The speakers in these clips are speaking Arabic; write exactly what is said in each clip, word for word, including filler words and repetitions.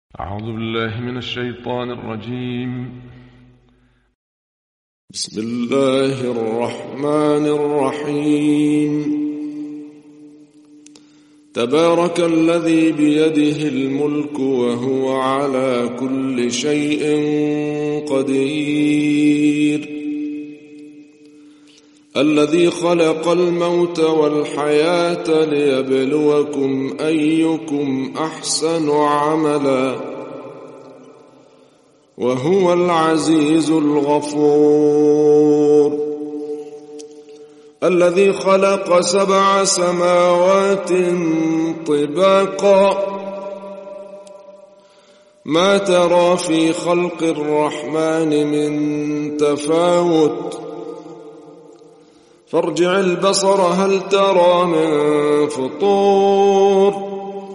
أعوذ بالله من الشيطان الرجيم. بسم الله الرحمن الرحيم. تبارك الذي بيده الملك وهو على كل شيء قدير، الذي خلق الموت والحياة ليبلوكم أيكم أحسن عملا، وهو العزيز الغفور. الذي خلق سبع سماوات طباقا، ما ترى في خلق الرحمن من تفاوت، فارجع البصر هل ترى من فطور،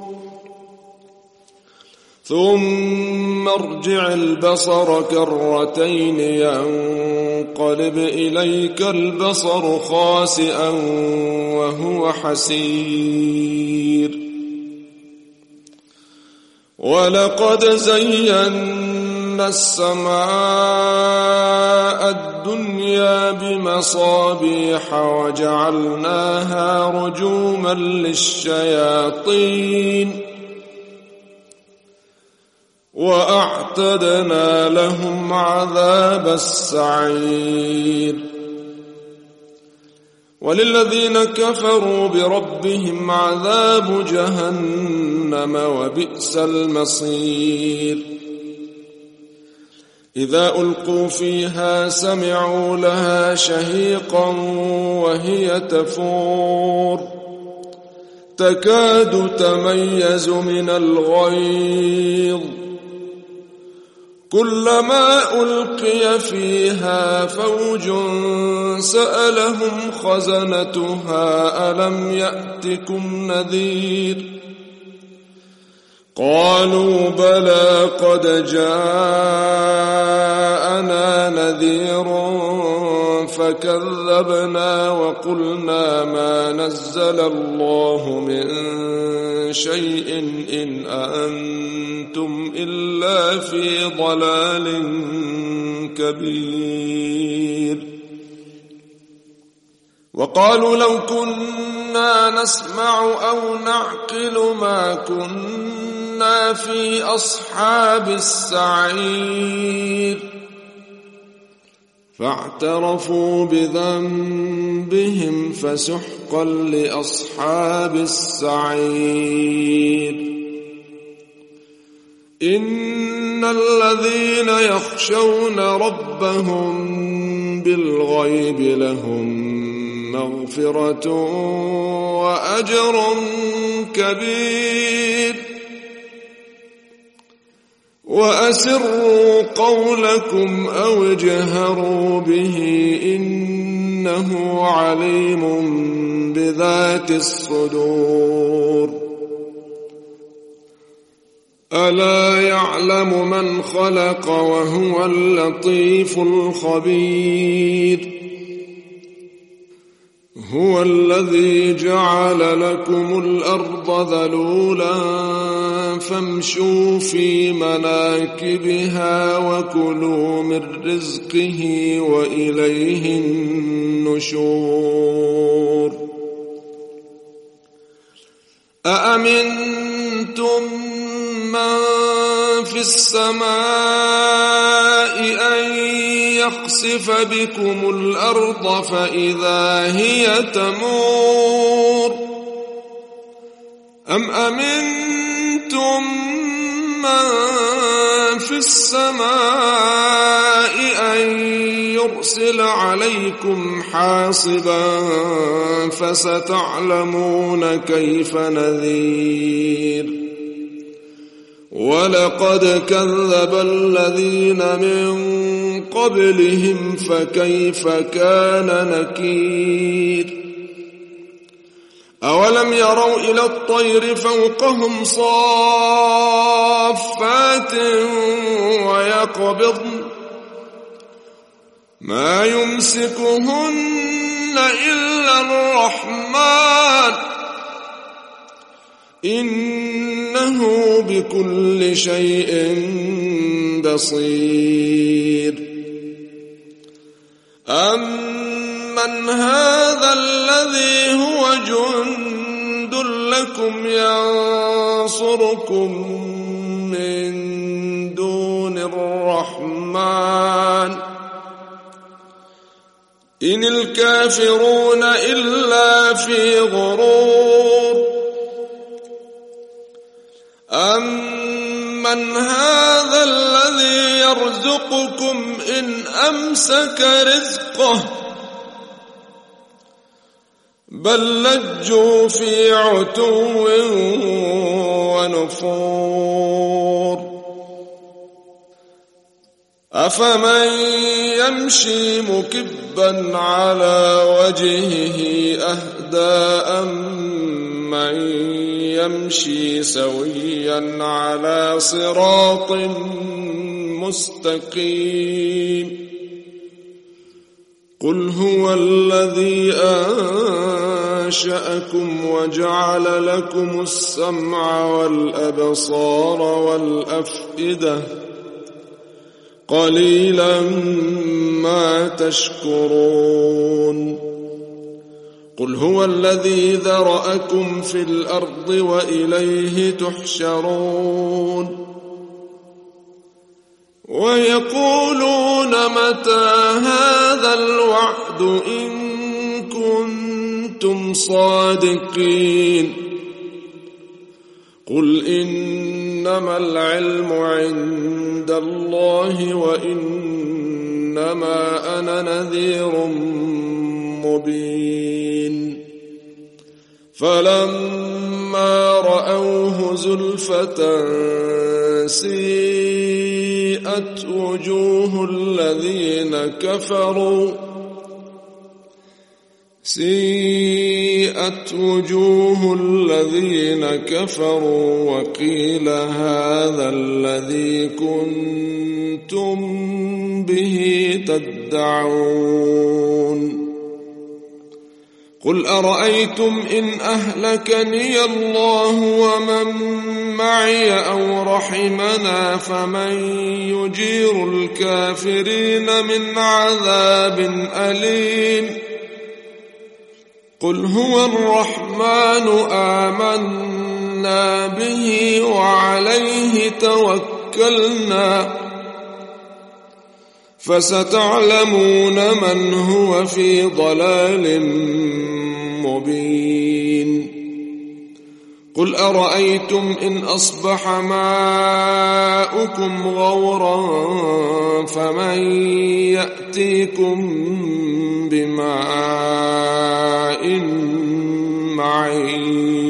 ثم ارجع البصر كرتين ينقلب إليك البصر خاسئا وهو حسير. ولقد زينا السماء الدنيا بمصابيح وجعلناها رجوما للشياطين، وأعتدنا لهم عذاب السعير. وللذين كفروا بربهم عذاب جهنم وبئس المصير. إذا ألقوا فيها سمعوا لها شهيقا وهي تفور، تكاد تميز من الغيظ، كلما ألقي فيها فوج سألهم خزنتها ألم يأتكم نذير، قالوا بلى قد جاءنا نذير فكذبنا وقلنا ما نزل الله من شيء إن أنتم إلا في ضلال كبير. وقالوا لو كنا نسمع أو نعقل ما كنا في أصحاب السعير، فاعترفوا بذنبهم فسحقا لأصحاب السعير. إن الذين يخشون ربهم بالغيب لهم مغفرة وأجر كبير. وأسروا قولكم أو اجهروا به إنه عليم بذات الصدور. ألا يعلم من خلق وهو اللطيف الخبير. هو الذي جعل لكم الأرض ذلولا فامشوا في مناكبها وكلوا من رزقه وإليه النشور. أأمنتم من في السماء أن يخسف بكم الأرض فإذا هي تمور، أم أمنتم من في السماء أن يرسل عليكم حاصبا فستعلمون كيف نذير. ولقد كذب الذين من قبلهم فكيف كان نكير. أولم يروا إلى الطير فوقهم صافات ويقبضن ما يمسكهن إلا الرحمن إن إنه بكل شيء بصير. أمن هذا الذي هو جند لكم ينصركم من دون الرحمن إن الكافرون إلا في غرور. أمن هذا الذي يرزقكم إن أمسك رزقه بل لجوا في عتو ونفور. أفمن يمشي مكبا على وجهه أهدى أمن يمشي سويا على صراط مستقيم. قل هو الذي أنشأكم وجعل لكم السمع والأبصار والأفئدة قليلا ما تشكرون. قل هو الذي ذرأكم في الأرض وإليه تحشرون. ويقولون متى هذا الوعد إن كنتم صادقين. قل إنما العلم عند الله وإنما أنا نذير مبين. فلما رأوه زلفة سيئت وجوه الذين كفروا سيئت وجوه الذين كفروا وقيل هذا الذي كنتم به تدعون. قل أرأيتم إن أهلكني الله ومن معي أو رحمنا فمن يجير الكافرين من عذاب أليم. قل هو الرحمن آمنا به وعليه توكلنا فستعلمون من هو في ضلال مبين. قل أرأيتم إن أصبح ماؤكم غورا فمن يأتيكم بماء معين.